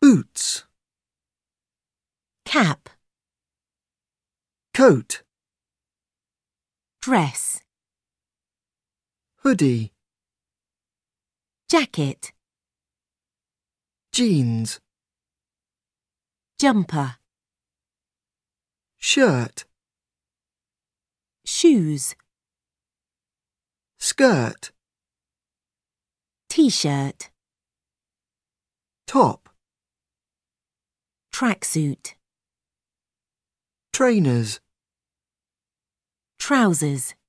boots, cap, coat, dress, hoodie, jacket, jeans, jumper, shirt, shoes, skirt, t-shirt, top, tracksuit, trainers, trousers.